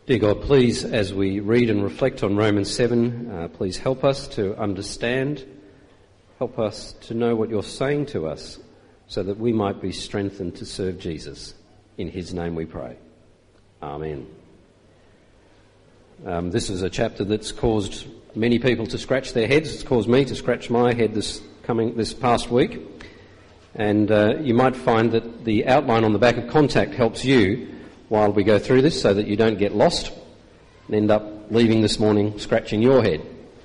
Dear God, please, as we read and reflect on Romans 7, please help us to understand, help us to know what you're saying to us so that we might be strengthened to serve Jesus. In his name we pray. Amen. This is a chapter that's caused many people to scratch their heads. It's caused me to scratch my head this past week. And you might find that the outline on the back of Contact helps you while we go through this so that you don't get lost and end up leaving this morning scratching your head.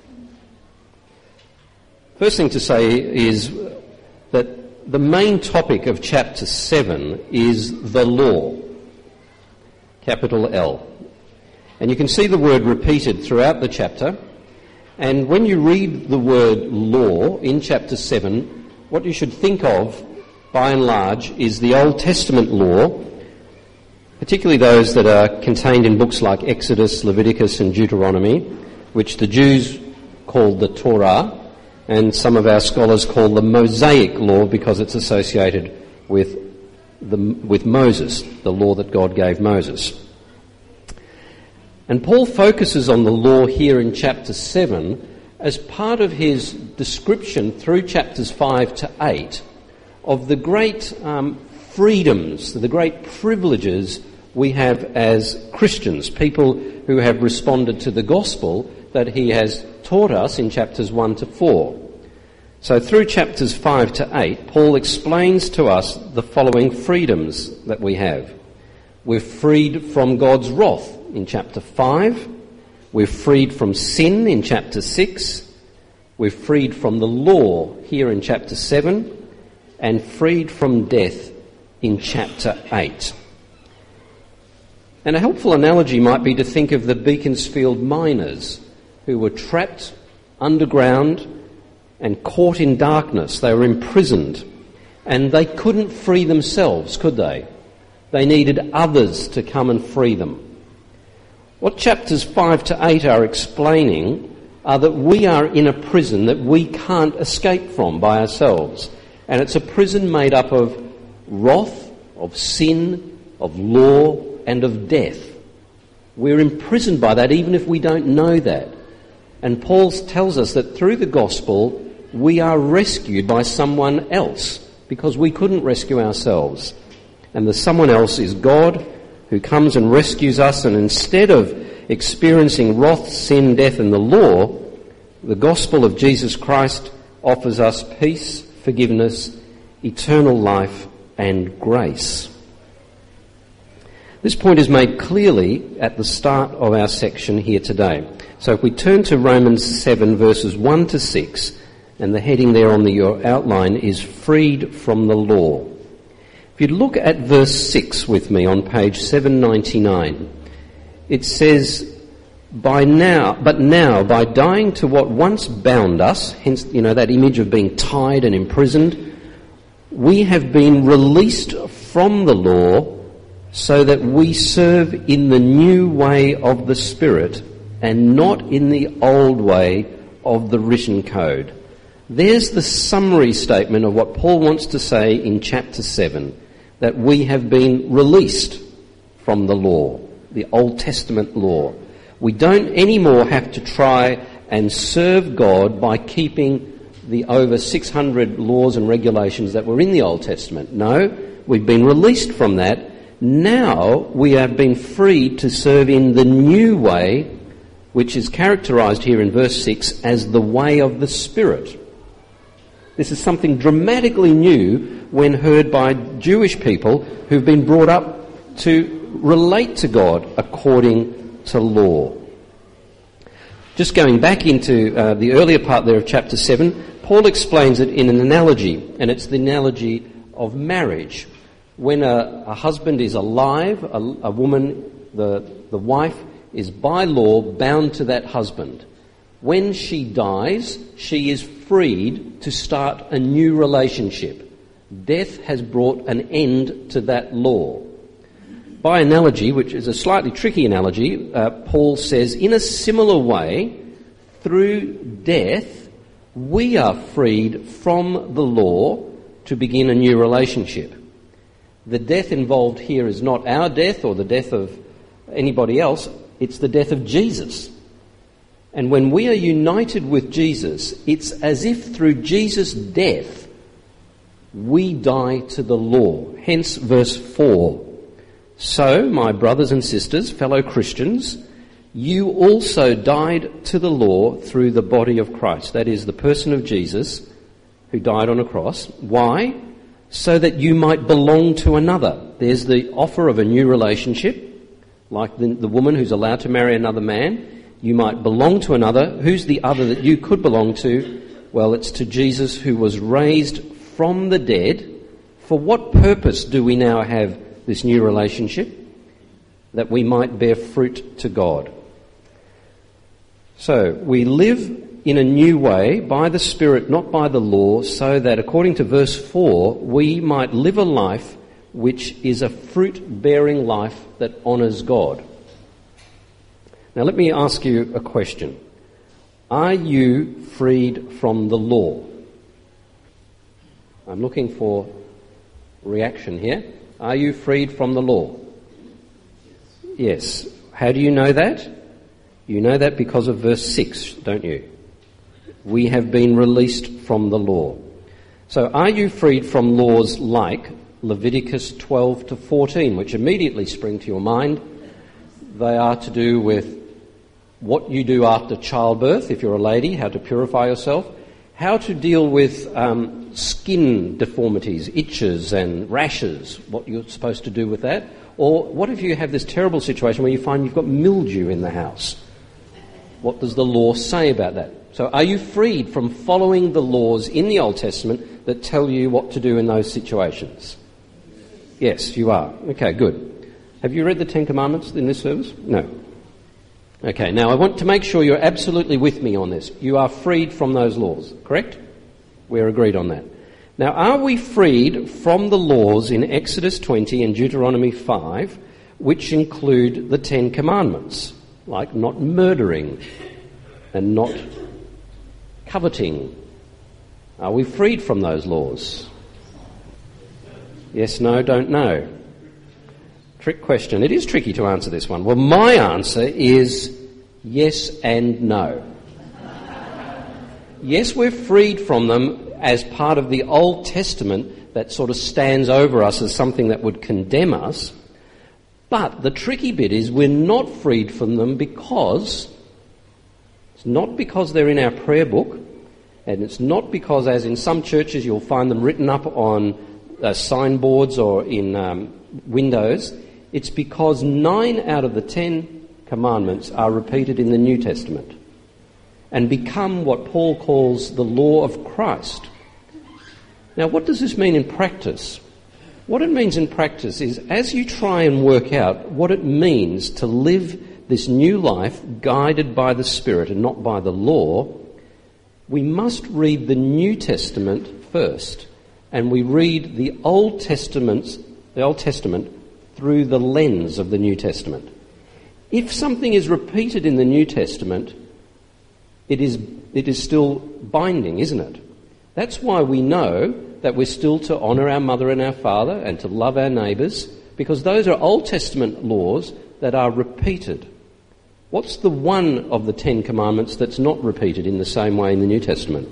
First thing to say is that the main topic of chapter 7 is the law, capital L. And you can see the word repeated throughout the chapter. And when you read the word law in chapter 7, what you should think of, by and large, is the Old Testament law, particularly those that are contained in books like Exodus, Leviticus and Deuteronomy, which the Jews called the Torah, and some of our scholars call the Mosaic law because it's associated with Moses, the law that God gave Moses. And Paul focuses on the law here in chapter 7 as part of his description through chapters 5 to 8 of the great freedoms, the great privileges we have as Christians, people who have responded to the gospel that he has taught us in chapters 1 to 4. So through chapters 5 to 8, Paul explains to us the following freedoms that we have. We're freed from God's wrath in chapter 5. We're freed from sin in chapter 6. We're freed from the law here in chapter 7. And freed from death in chapter 8. And a helpful analogy might be to think of the Beaconsfield miners who were trapped underground and caught in darkness. They were imprisoned and they couldn't free themselves, could they? They needed others to come and free them. What chapters 5 to 8 are explaining are that we are in a prison that we can't escape from by ourselves. And it's a prison made up of wrath, of sin, of law, and of death. We're imprisoned by that even if we don't know that. And Paul tells us that through the gospel we are rescued by someone else because we couldn't rescue ourselves. And the someone else is God who comes and rescues us, and instead of experiencing wrath, sin, death and the law, the gospel of Jesus Christ offers us peace, forgiveness, eternal life and grace. This point is made clearly at the start of our section here today. So if we turn to Romans 7 verses 1 to 6, and the heading there on your outline is freed from the law. If you look at verse 6 with me on page 799, it says, but now, by dying to what once bound us, hence, that image of being tied and imprisoned, we have been released from the law so that we serve in the new way of the Spirit and not in the old way of the written code. There's the summary statement of what Paul wants to say in chapter 7, that we have been released from the law, the Old Testament law. We don't anymore have to try and serve God by keeping the over 600 laws and regulations that were in the Old Testament. No, we've been released from that. Now we have been freed to serve in the new way, which is characterised here in verse 6 as the way of the Spirit. This is something dramatically new when heard by Jewish people who've been brought up to relate to God according to law. Just going back into the earlier part there of chapter 7, Paul explains it in an analogy, and it's the analogy of marriage. When a husband is alive, a woman, the wife, is by law bound to that husband. When she dies, she is freed to start a new relationship. Death has brought an end to that law. By analogy, which is a slightly tricky analogy, Paul says, in a similar way, through death, we are freed from the law to begin a new relationship. The death involved here is not our death or the death of anybody else. It's the death of Jesus. And when we are united with Jesus, it's as if through Jesus' death we die to the law. Hence verse 4. So, my brothers and sisters, fellow Christians, you also died to the law through the body of Christ. That is, the person of Jesus who died on a cross. Why? So that you might belong to another. There's the offer of a new relationship, like the woman who's allowed to marry another man. You might belong to another. Who's the other that you could belong to? Well, it's to Jesus, who was raised from the dead. For what purpose do we now have this new relationship? That we might bear fruit to God. So, we live in a new way by the Spirit, not by the law, so that, according to verse 4, we might live a life which is a fruit-bearing life that honours God. Now let me ask you a question. Are you freed from the law? I'm looking for reaction here. Are you freed from the law? Yes. How do you know that? You know that because of verse 6, don't you? We have been released from the law. So are you freed from laws like Leviticus 12 to 14, which immediately spring to your mind? They are to do with what you do after childbirth, if you're a lady, how to purify yourself, how to deal with skin deformities, itches and rashes, what you're supposed to do with that. Or what if you have this terrible situation where you find you've got mildew in the house? What does the law say about that? So are you freed from following the laws in the Old Testament that tell you what to do in those situations? Yes, you are. Okay, good. Have you read the Ten Commandments in this service? No. Okay, now I want to make sure you're absolutely with me on this. You are freed from those laws, correct? We're agreed on that. Now, are we freed from the laws in Exodus 20 and Deuteronomy 5, which include the Ten Commandments, like not murdering and not coveting? Are we freed from those laws? Yes, no, don't know. Trick question. It is tricky to answer this one. Well, my answer is yes and no. Yes, we're freed from them as part of the Old Testament that sort of stands over us as something that would condemn us. But the tricky bit is we're not freed from them because it's not because they're in our prayer book, and it's not because, as in some churches, you'll find them written up on signboards or in windows. It's because 9 out of the 10 commandments are repeated in the New Testament and become what Paul calls the law of Christ. Now, what does this mean in practice? What it means in practice is, as you try and work out what it means to live this new life guided by the Spirit and not by the law, we must read the New Testament first, and we read the Old Testament through the lens of the New Testament. If something is repeated in the New Testament, it is still binding, isn't it? That's why we know that we're still to honour our mother and our father and to love our neighbours, because those are Old Testament laws that are repeated. What's the one of the 10 commandments that's not repeated in the same way in the New Testament?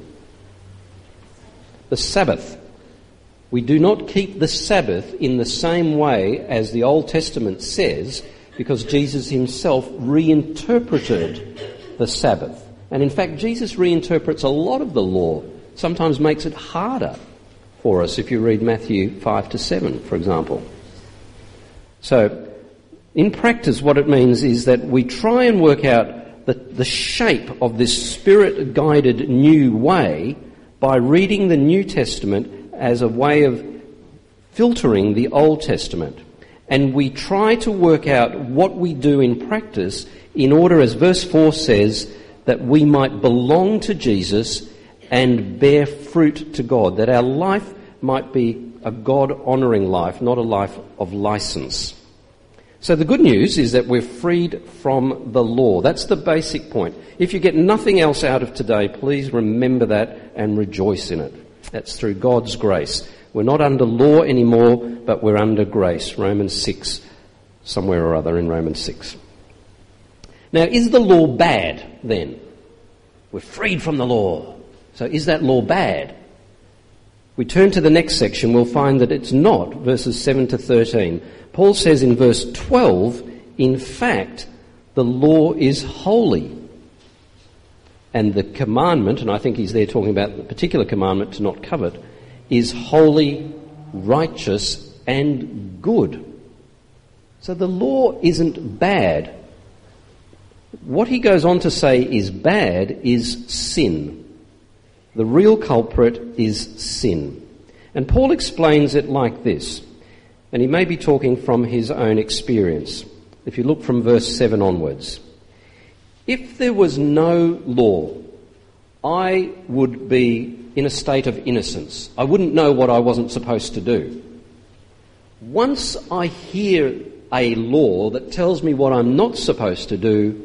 The Sabbath. We do not keep the Sabbath in the same way as the Old Testament says, because Jesus himself reinterpreted the Sabbath. And in fact, Jesus reinterprets a lot of the law, sometimes makes it harder for us if you read Matthew 5 to 7, for example. So, in practice, what it means is that we try and work out the shape of this Spirit-guided new way by reading the New Testament as a way of filtering the Old Testament. And we try to work out what we do in practice in order, as verse 4 says, that we might belong to Jesus and bear fruit to God, that our life might be a God-honouring life, not a life of licence. So the good news is that we're freed from the law. That's the basic point. If you get nothing else out of today, please remember that and rejoice in it. That's through God's grace. We're not under law anymore, but we're under grace. Romans 6, somewhere or other in Romans 6. Now, is the law bad then? We're freed from the law. So is that law bad? We turn to the next section, we'll find that it's not, verses 7 to 13. Paul says in verse 12, in fact, the law is holy. And the commandment, and I think he's there talking about the particular commandment to not covet, is holy, righteous, and good. So the law isn't bad. What he goes on to say is bad is sin. The real culprit is sin. And Paul explains it like this, and he may be talking from his own experience. If you look from verse 7 onwards, if there was no law, I would be in a state of innocence. I wouldn't know what I wasn't supposed to do. Once I hear a law that tells me what I'm not supposed to do,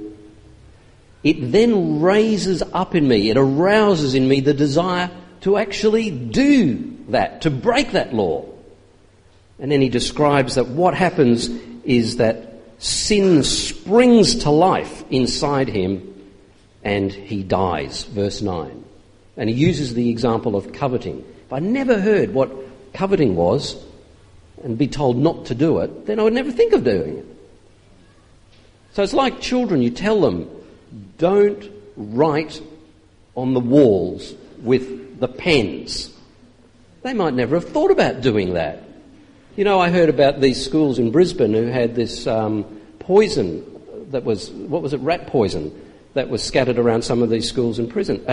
it then raises up in me, it arouses in me the desire to actually do that, to break that law. And then he describes that what happens is that sin springs to life inside him and he dies, verse 9. And he uses the example of coveting. If I never heard what coveting was and be told not to do it, then I would never think of doing it. So it's like children, you tell them, don't write on the walls with the pens. They might never have thought about doing that. You know, I heard about these schools in Brisbane who had this poison that was, rat poison, that was scattered around some of these schools in Brisbane.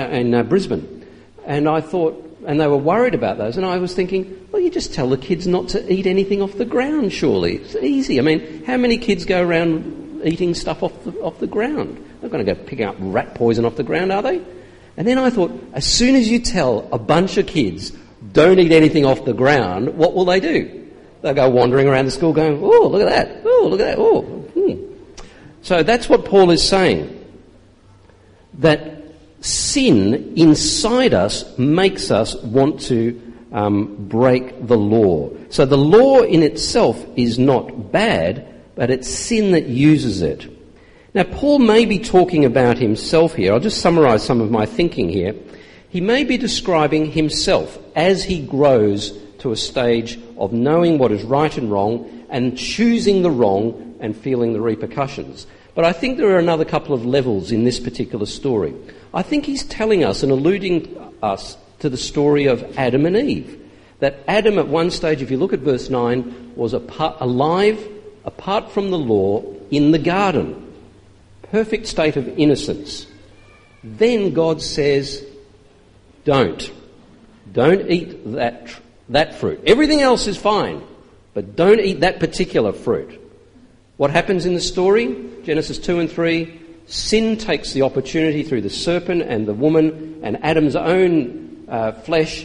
And I thought, and they were worried about those, and I was thinking, well, you just tell the kids not to eat anything off the ground, surely. It's easy. I mean, how many kids go around eating stuff off the ground? They're not going to go picking up rat poison off the ground, are they? And then I thought, as soon as you tell a bunch of kids, don't eat anything off the ground, what will they do? They'll go wandering around the school going, oh, look at that, oh, look at that, oh. So that's what Paul is saying. That sin inside us makes us want to break the law. So the law in itself is not bad, but it's sin that uses it. Now, Paul may be talking about himself here. I'll just summarise some of my thinking here. He may be describing himself as he grows to a stage of knowing what is right and wrong and choosing the wrong and feeling the repercussions. But I think there are another couple of levels in this particular story. I think he's telling us and alluding us to the story of Adam and Eve. That Adam at one stage, if you look at verse 9, was alive apart from the law in the garden. Perfect state of innocence. Then God says, don't eat that fruit. Everything else is fine, but don't eat that particular fruit. What happens in the story? Genesis 2 and 3, sin takes the opportunity through the serpent and the woman and Adam's own flesh.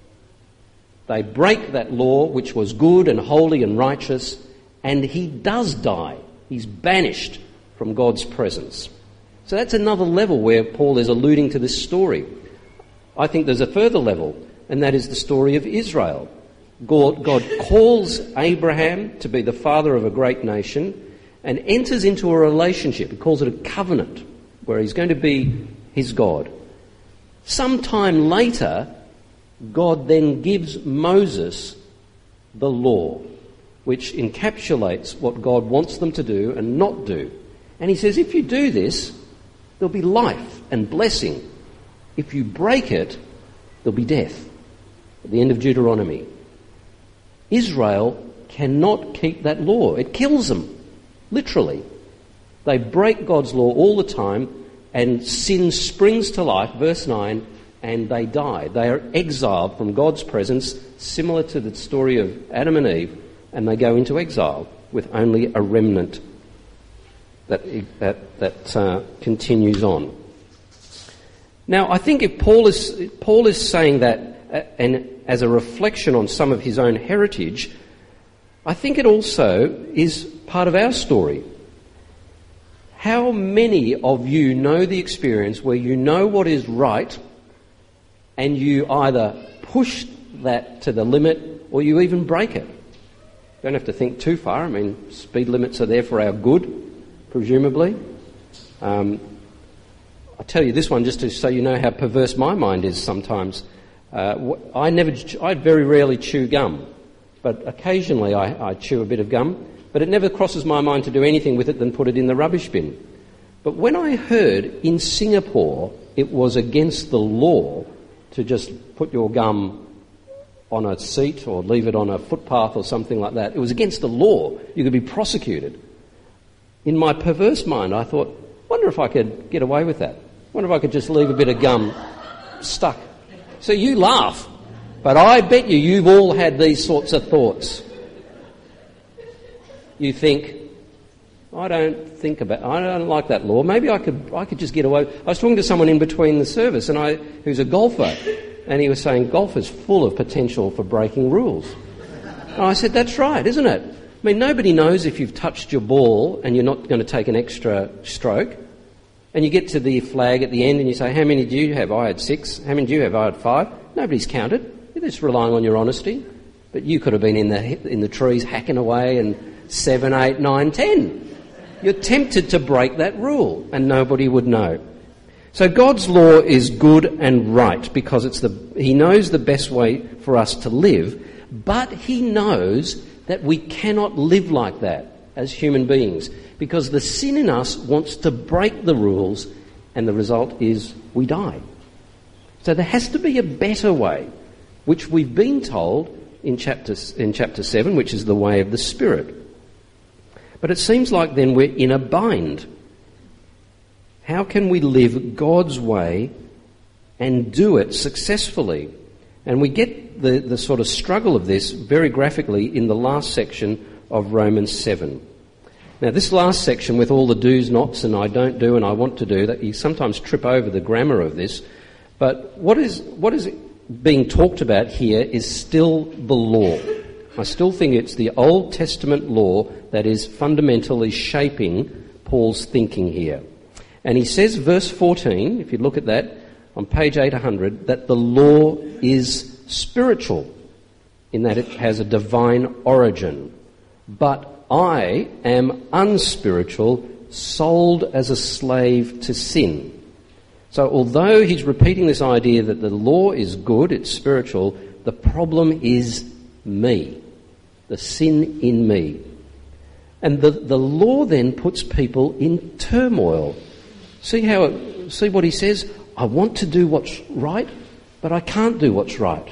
They break that law, which was good and holy and righteous, and he does die. He's banished from God's presence. So that's another level where Paul is alluding to this story. I think there's a further level, and that is the story of Israel. God calls Abraham to be the father of a great nation and enters into a relationship. He calls it a covenant, where he's going to be his God. Sometime later, God then gives Moses the law, which encapsulates what God wants them to do and not do. And he says, if you do this, there'll be life and blessing. If you break it, there'll be death. At the end of Deuteronomy. Israel cannot keep that law. It kills them, literally. They break God's law all the time, and sin springs to life, verse 9, and they die. They are exiled from God's presence, similar to the story of Adam and Eve, and they go into exile with only a remnant that continues on. Now, I think if Paul is saying that, and as a reflection on some of his own heritage, I think it also is part of our story. How many of you know the experience where you know what is right and you either push that to the limit or you even break it? Don't have to think too far. I mean, speed limits are there for our good, presumably. I'll tell you this one just so you know how perverse my mind is sometimes. I very rarely chew gum, but occasionally I chew a bit of gum, but it never crosses my mind to do anything with it than put it in the rubbish bin. But when I heard in Singapore it was against the law to just put your gum on a seat or leave it on a footpath or something like that, it was against the law. You could be prosecuted. In my perverse mind, I thought, wonder if I could get away with that. Wonder if I could just leave a bit of gum stuck. So you laugh, but I bet you've all had these sorts of thoughts. You think, I don't like that law. Maybe I could just get away. I was talking to someone in between the service, who's a golfer, and he was saying golf is full of potential for breaking rules. And I said, that's right, isn't it? I mean, nobody knows if you've touched your ball and you're not going to take an extra stroke. And you get to the flag at the end and you say, how many do you have? I had 6. How many do you have? I had 5. Nobody's counted. You're just relying on your honesty. But you could have been in the trees hacking away and 7, 8, 9, 10. You're tempted to break that rule and nobody would know. So God's law is good and right because He knows the best way for us to live, but He knows that we cannot live like that as human beings because the sin in us wants to break the rules and the result is we die. So there has to be a better way, which we've been told in chapter 7, which is the way of the Spirit. But it seems like then we're in a bind. How can we live God's way and do it successfully? And we get the sort of struggle of this very graphically in the last section of Romans 7. Now this last section with all the do's, nots and I don't do and I want to do, that you sometimes trip over the grammar of this, but what is being talked about here is still the law. I still think it's the Old Testament law that is fundamentally shaping Paul's thinking here. And he says, verse 14, if you look at that on page 800, that the law is spiritual in that it has a divine origin. But I am unspiritual, sold as a slave to sin. So although he's repeating this idea that the law is good, it's spiritual, the problem is me, the sin in me. And the law then puts people in turmoil. See what he says? I want to do what's right, but I can't do what's right.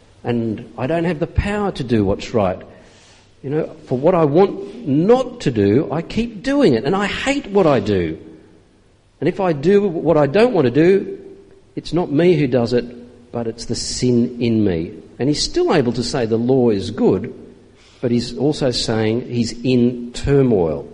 And I don't have the power to do what's right. You know, for what I want not to do, I keep doing it, and I hate what I do. And if I do what I don't want to do, it's not me who does it, but it's the sin in me. And he's still able to say the law is good, but he's also saying he's in turmoil.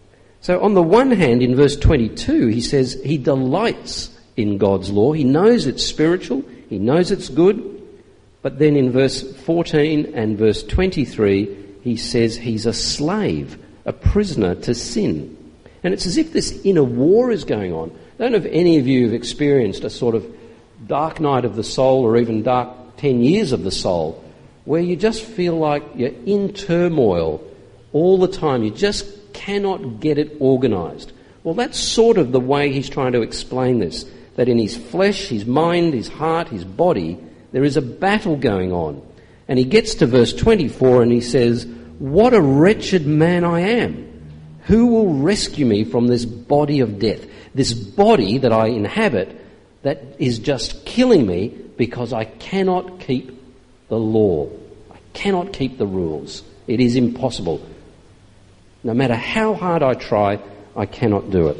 So on the one hand, in verse 22, he says he delights in God's law. He knows it's spiritual. He knows it's good. But then in verse 14 and verse 23, he says he's a slave, a prisoner to sin. And it's as if this inner war is going on. I don't know if any of you have experienced a sort of dark night of the soul or even dark 10 years of the soul where you just feel like you're in turmoil all the time. You just cannot get it organised. Well, that's sort of the way he's trying to explain this, that in his flesh, his mind, his heart, his body, there is a battle going on. And he gets to verse 24 and he says, "What a wretched man I am! Who will rescue me from this body of death?" This body that I inhabit that is just killing me because I cannot keep the law. I cannot keep the rules. It is impossible. No matter how hard I try, I cannot do it.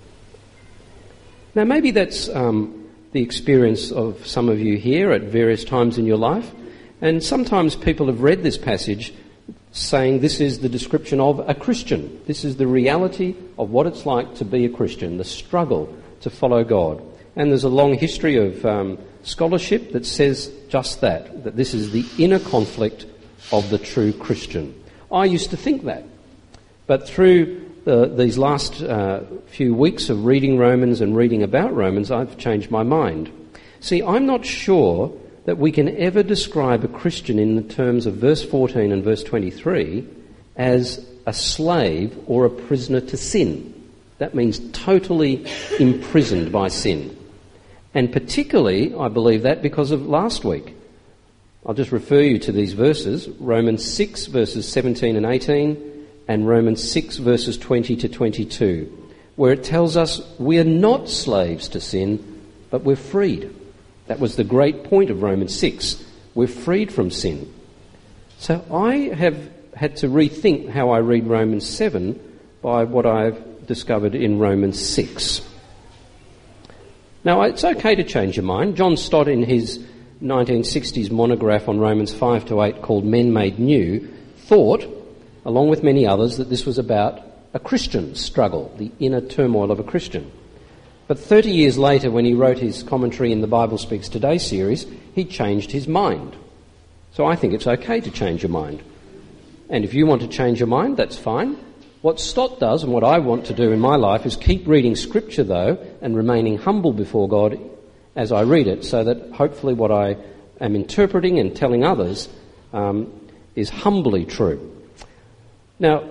Now maybe that's the experience of some of you here at various times in your life. And sometimes people have read this passage saying this is the description of a Christian. This is the reality of what it's like to be a Christian, the struggle to follow God. And there's a long history of scholarship that says just that this is the inner conflict of the true Christian. I used to think that. But through these last few weeks of reading Romans and reading about Romans, I've changed my mind. See, I'm not sure that we can ever describe a Christian in the terms of verse 14 and verse 23 as a slave or a prisoner to sin. That means totally imprisoned by sin. And particularly, I believe that because of last week. I'll just refer you to these verses, Romans 6 verses 17 and 18 and Romans 6 verses 20 to 22, where it tells us we are not slaves to sin, but we're freed. That was the great point of Romans 6. We're freed from sin. So I have had to rethink how I read Romans 7 by what I've discovered in Romans 6. Now, it's okay to change your mind. John Stott, in his 1960s monograph on Romans 5 to 8 called Men Made New, thought, along with many others, that this was about a Christian struggle, the inner turmoil of a Christian. But 30 years later, when he wrote his commentary in the Bible Speaks Today series, he changed his mind. So I think it's okay to change your mind. And if you want to change your mind, that's fine. What Stott does, and what I want to do in my life, is keep reading Scripture, though, and remaining humble before God as I read it, so that hopefully what I am interpreting and telling others is humbly true. Now,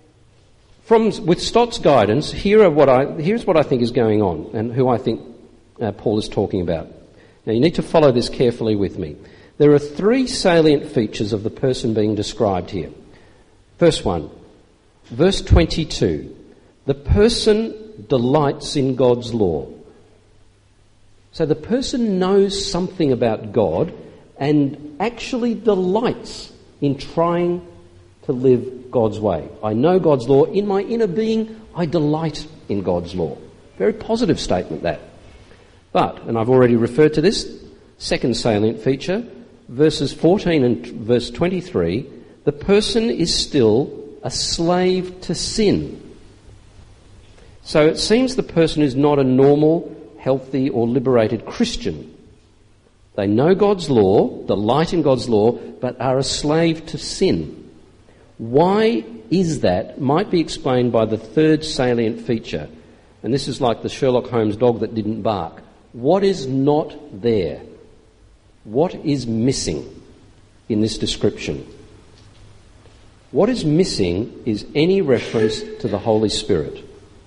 with Stott's guidance, here's what I think is going on, and who I think Paul is talking about. Now, you need to follow this carefully with me. There are three salient features of the person being described here. First one, verse 22. The person delights in God's law. So the person knows something about God and actually delights in trying to live God's way. I know God's law. In my inner being, I delight in God's law. Very positive statement, that. But, and I've already referred to this, second salient feature, verses 14 and verse 23, the person is still a slave to sin. So it seems the person is not a normal, healthy or liberated Christian. They know God's law, delight in God's law, but are a slave to sin. Why is that? Might be explained by the third salient feature. And this is like the Sherlock Holmes dog that didn't bark. What is not there? What is missing in this description? What is missing is any reference to the Holy Spirit.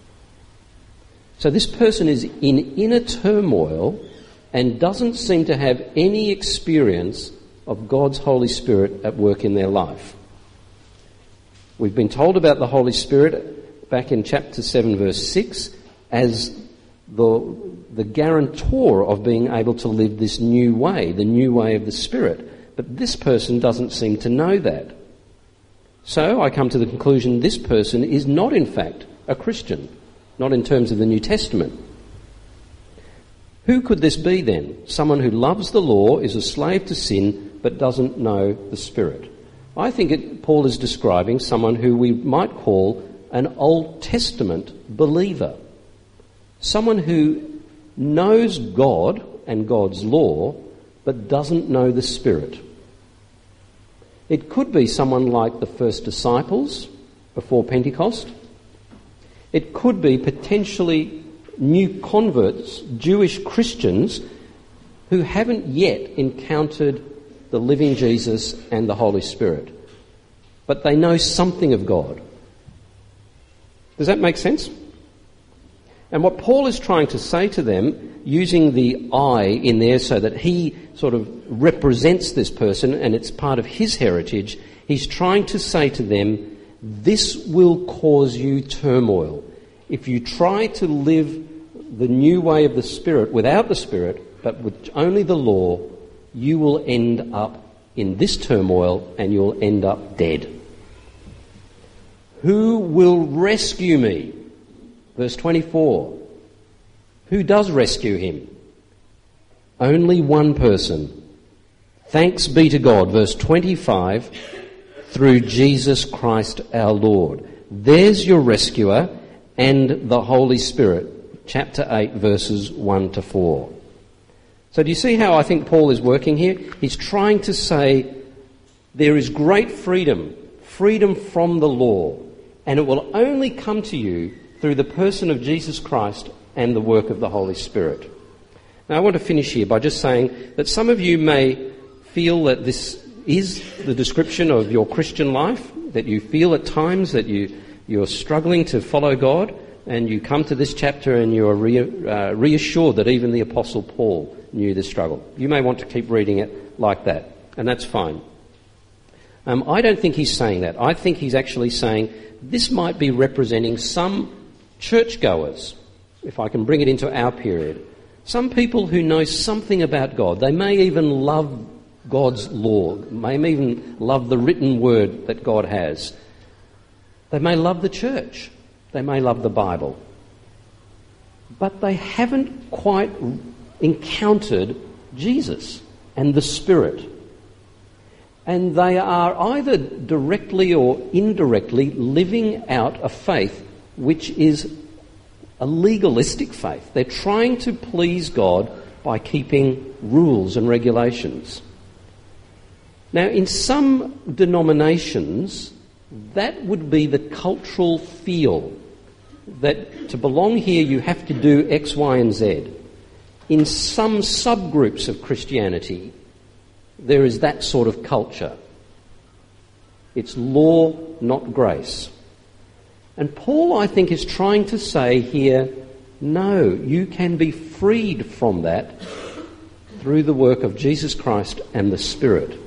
So this person is in inner turmoil and doesn't seem to have any experience of God's Holy Spirit at work in their life. We've been told about the Holy Spirit back in chapter 7 verse 6 as the guarantor of being able to live this new way, the new way of the Spirit. But this person doesn't seem to know that. So I come to the conclusion this person is not in fact a Christian, not in terms of the New Testament. Who could this be then? Someone who loves the law, is a slave to sin, but doesn't know the Spirit. I think Paul is describing someone who we might call an Old Testament believer. Someone who knows God and God's law, but doesn't know the Spirit. It could be someone like the first disciples before Pentecost. It could be potentially new converts, Jewish Christians, who haven't yet encountered the living Jesus and the Holy Spirit. But they know something of God. Does that make sense? And what Paul is trying to say to them, using the I in there so that he sort of represents this person and it's part of his heritage, he's trying to say to them, this will cause you turmoil. If you try to live the new way of the Spirit without the Spirit, but with only the law, you will end up in this turmoil and you'll end up dead. Who will rescue me? Verse 24. Who does rescue him? Only one person. Thanks be to God. Verse 25. Through Jesus Christ our Lord. There's your rescuer and the Holy Spirit. Chapter 8 verses 1 to 4. So do you see how I think Paul is working here? He's trying to say there is great freedom from the law, and it will only come to you through the person of Jesus Christ and the work of the Holy Spirit. Now I want to finish here by just saying that some of you may feel that this is the description of your Christian life, that you feel at times that you're struggling to follow God. and you come to this chapter and you are reassured that even the Apostle Paul knew the struggle. You may want to keep reading it like that, and that's fine. I don't think he's saying that. I think he's actually saying this might be representing some churchgoers, if I can bring it into our period. Some people who know something about God. They may even love God's law, may even love the written word that God has. They may love the church. They may love the Bible. But they haven't quite encountered Jesus and the Spirit. And they are either directly or indirectly living out a faith which is a legalistic faith. They're trying to please God by keeping rules and regulations. Now, in some denominations, that would be the cultural feel, that to belong here you have to do X, Y and Z. In some subgroups of Christianity, there is that sort of culture. It's law, not grace. And Paul, I think, is trying to say here, no, you can be freed from that through the work of Jesus Christ and the Spirit.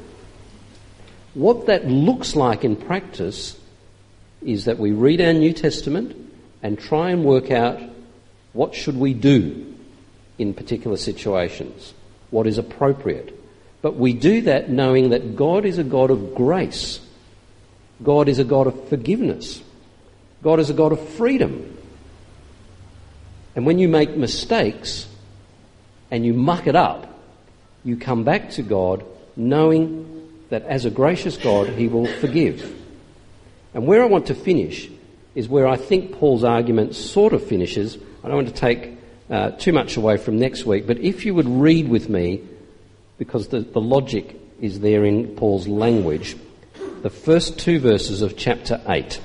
What that looks like in practice is that we read our New Testament and try and work out what should we do in particular situations, what is appropriate. But we do that knowing that God is a God of grace. God is a God of forgiveness. God is a God of freedom. And when you make mistakes and you muck it up, you come back to God knowing that as a gracious God, He will forgive. And where I want to finish is where I think Paul's argument sort of finishes. I don't want to take too much away from next week, but if you would read with me, because the logic is there in Paul's language, the first two verses of chapter 8.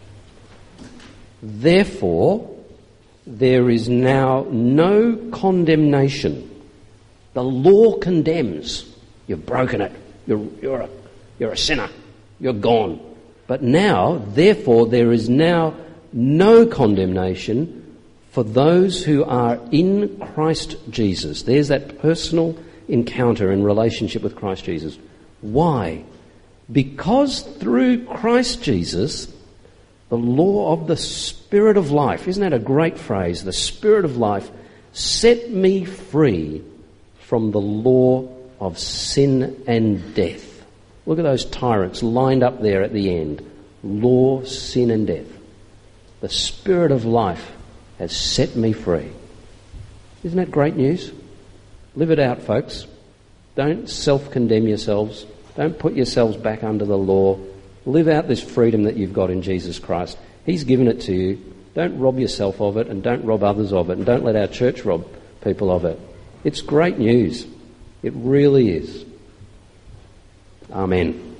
Therefore, there is now no condemnation. The law condemns. You've broken it. You're a sinner. You're gone. But now, therefore, there is now no condemnation for those who are in Christ Jesus. There's that personal encounter and relationship with Christ Jesus. Why? Because through Christ Jesus, the law of the Spirit of life, isn't that a great phrase? The Spirit of life set me free from the law of sin and death. Look at those tyrants lined up there at the end. Law, sin and death. The Spirit of life has set me free. Isn't that great news? Live it out, folks. Don't self-condemn yourselves. Don't put yourselves back under the law. Live out this freedom that you've got in Jesus Christ. He's given it to you. Don't rob yourself of it, and don't rob others of it, and don't let our church rob people of it. It's great news. It really is. Amen.